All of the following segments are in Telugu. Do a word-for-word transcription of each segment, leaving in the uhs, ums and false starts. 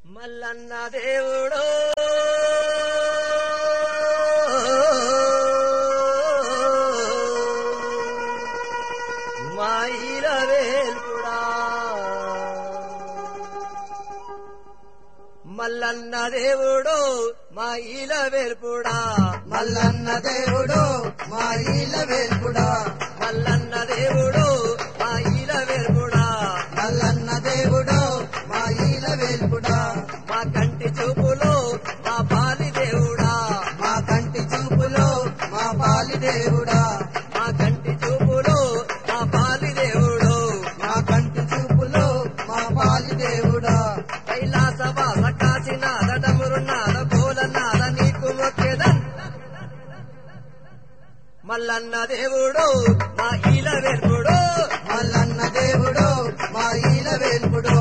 మల్లన్న దేవుడు మాయిల వేల్పుడా మల్లన్న దేవుడు మాయిల వేల్పుడా మల్లన్న దేవుడు మాయిల వేల్పుడా మల్లన్న దేవుడు మాయిల వేల్పుడా మల్లన్న దేవుడు మాయిల వేల్పుడా మా కంటి చూపులో మా పాలి దేవుడా మా కంటి చూపులో మా పాలి దేవుడా మా కంటి చూపులో మా పాలి దేవుడు మా కంటి చూపులో మా పాలి దేవుడా కైలాసవాస కాశీనాథ డమురునాథ భోలనాథ నీకు మొక్కెదన్ మల్లన్న దేవుడు మా ఈల వేల్పుడు మల్లన్న దేవుడు మాయిల వేల్పుడు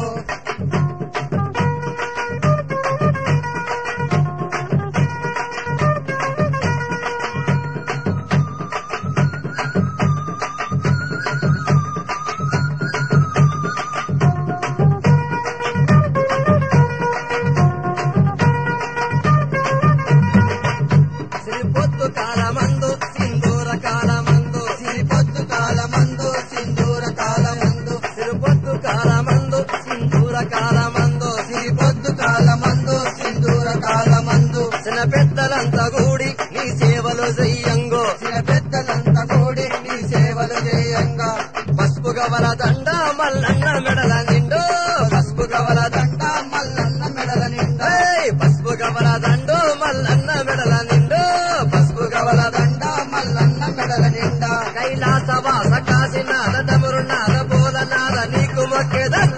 సిరిపొత్తు కాలమందు సింధూర కాలమందు సిరిపొద్దు కాలమందు సింధూర కాలమందు సిరిపొత్తు కాలమందు సింధూర కాలమందు సిరిపొద్దు కాలమందు సింధూర కాలమందు చిన్న పెద్దలంతా కూడి నీ సేవలు చెయ్యంగో చిన్న పెద్దలంతా కూడి నీ సేవలు చేయంగా పసుపు గవల దండ మల్లన్న మెడల నిండు పసుపు గవల దండ దండ మల్లన్న మెడల నిండా ఏయ్, పసుపు గవల దండు మల్లన్న మెడల నిండు పసుపు గవల దండ దండ మల్లన్న మెడల నిండా కైలాసవాస కాశీనాథ డమురునాథ భోలనాథ నీకు మొక్కెదన్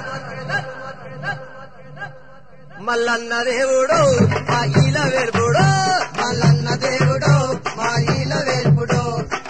మల్లన్న దేవుడు మా ఈల వేర్పుడు మల్లన్న దేవుడు మాయిల వేల్పుడు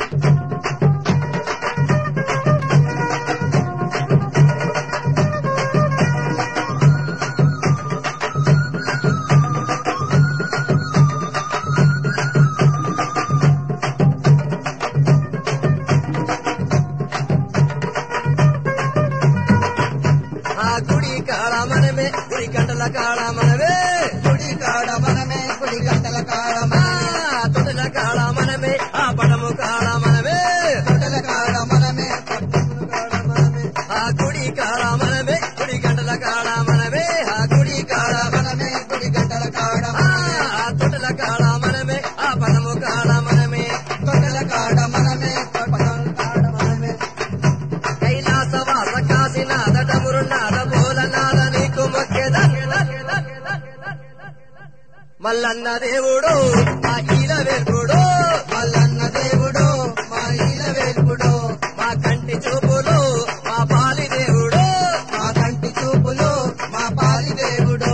ఆ గుడి కాడ మనమే గుడి గంటల కాడ మనమే గుడి కాడ మనమే గుడి గంటల కాడ ఆ మనమే తొడల కాడ మనమే ఆ పడము కాడ మనమే తొడల కాడ మనమే పట్టణముల కాడ మనమే ఆ గుడి కాడ మనమే గుడి గంటల కాడ మనమే ఆ గుడి కాడ మనమే గుడి గంటల కాడ ఆ మనమే తొడల కాడ మనమే ఆ పడము కాడ మనమే తొడల కాడ మనమే పట్టణముల కాడ మనమే కైలాసవాస కాశీనాథ డమురునాథ భోలనాథ నీకు మొక్కెదన్ మల్లన్న దేవుడు మా ఈల వేల్పుడు మల్లన్న దేవుడు మాయిల వేల్పుడు మా కంటి చూపులు మా పాలి దేవుడు మా కంటి చూపులు మా పాలి దేవుడు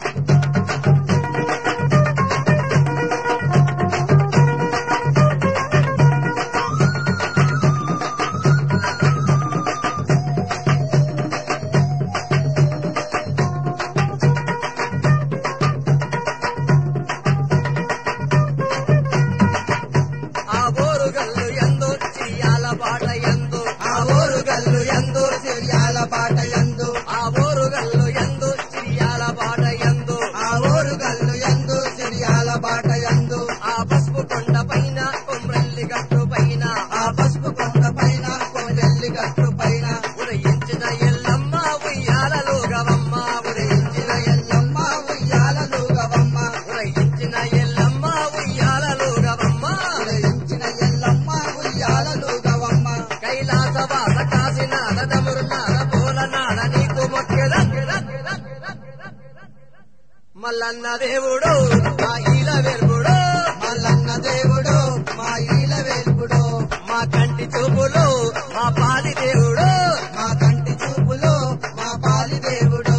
ఆ బోరుగల్లు ఎందు చిరియాల పాట ఎందు ఆ ఊరు గల్లు ఎందు సిరియాల పాట ఎందు ఆ బోరుగల్లు ఎందు చిరియాల పాట ఎందు ఆ ఊరు గల్లు ఎందు సిరియాల పాట ఎందు ఆ పసుపు కొండ పైన కొమ్రెల్లి గట్టు పైన ఆ పసుపు కొండ పైన కొమ్మెల్లి గట్టు పైన ఉదయించిన ఎల్లమ్మ ఉయ్యాలలో గవమ్మ ఉదయించిన ఎల్లమ్మ ఉయ్యాలలు గవమ్మ ఉదయించిన ఎల్లమ్మ ఉయ్యాలలో గవమ్మ ఉదయించిన ఎల్లమ్మ ఉయ్యాలలు గవమ్మ కైలాసవాస కాశీనాథ డమురునాథ భోలనాథ నీకు మొక్కెదన్ మల్లన్న దేవుడు మా ఈల వేల్పుడు మల్లన్న దేవుడు మాయిల వేల్పుడు మా కంటి చూపులు మా పాలి దేవుడు మా కంటి చూపులు మా పాలి దేవుడు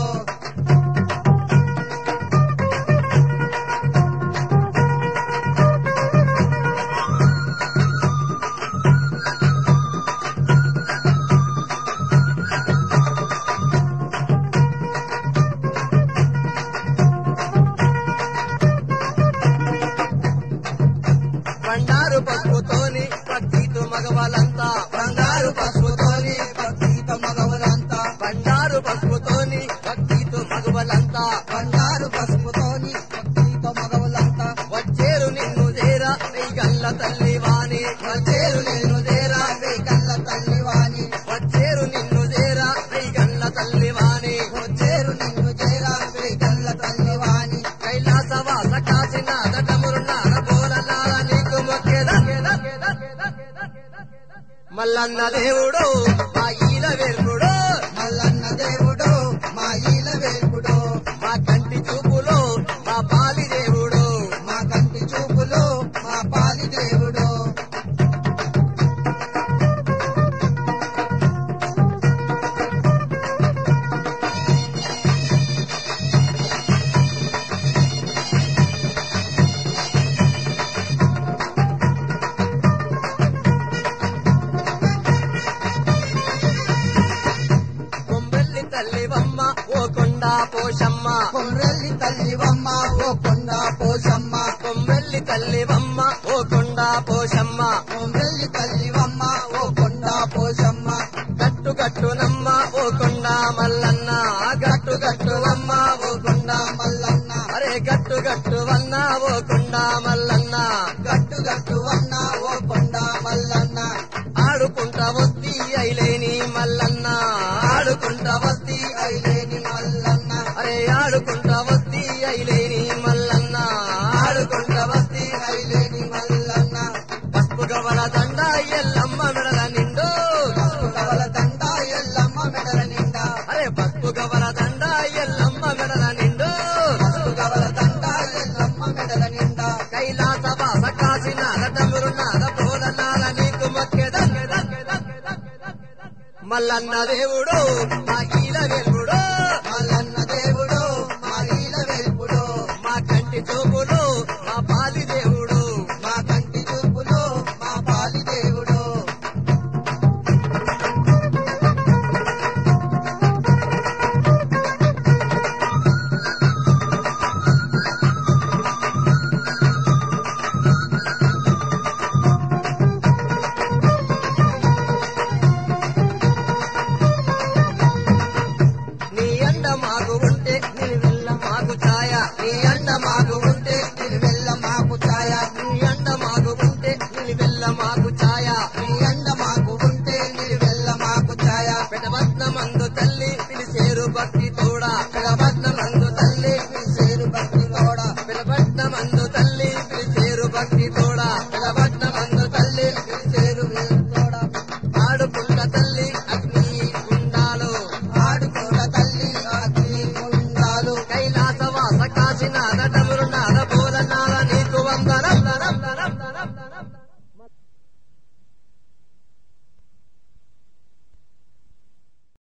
బండారు పసుపుతోని భక్తితో మగవులంతా వచ్చేరు నిన్ను చేరా వెయ్యల్ల తల్లి వాణి వచ్చేరు నిన్ను చేరా వేగల్ల తల్లి వాణి వచ్చేరు నిన్ను చేరా వెయ్యల్ల తల్లి వాణి వచ్చేరు నిన్ను చేరా వేగల్ల తల్లి వాణి కైలాసవాస కాశీనాథ డమురునాథ బోలనాథ నీకు మొక్కేదా మల్లన్న దేవుడు మా ఈల వేర్పుడు మల్లన్న దేవుడు మా ఈల వేల్పుడు మా కంటి చూపులో మా పాలి దేవుడు మా కంటి చూపులో మా పాలి దేవుడు కొంబెల్లి తల్లివమ్మ ఓ కొండా పోషమ్మ కొమ్రెల్లి తల్లివమ్మ ఓ కొండ పోషమ్మ కొంబెల్లి తల్లివమ్మ ఓ కొండా పోషమ్మ కొమ్రెల్లి తల్లివమ్మ ఓ కొండ పోషమ్మ గట్టు గట్టునమ్మ ఓ కొండా మల్లన్న గట్టు గట్టువమ్మ ఓ కొండ మల్లన్న అరే గట్టు గట్టువన్న ఓ కొండా మల్లన్న గట్టు గట్టు అన్న ఓ కొండ మల్లన్న ఆడుకుంటా వస్తి అయిలేని మల్లన్న ఆడుకుంటా వస్తి ఐలేని మల్లన్న అరే ఆడుకుంటా వస్తి అయిలేని మల్లన్న ఆడుకుంటా వస్తి ఐలేని మల్లన్న పసుపు గవల దండ ఎల్లమ్మ మెడల నిండు కవల దండ ఎల్లమ్మ మెడల నిండా అరే పసుపు గవల దండ ఎల్లమ్మ మెడల నిండు కవల దండ ఎల్లమ్మ మెడల నిండా కైలాస వాస కాశీనాథ డమురునాథ బోలనాథ నీకు మొక్కేదా మల్లన్న దేవుడు మా ఈల వెల్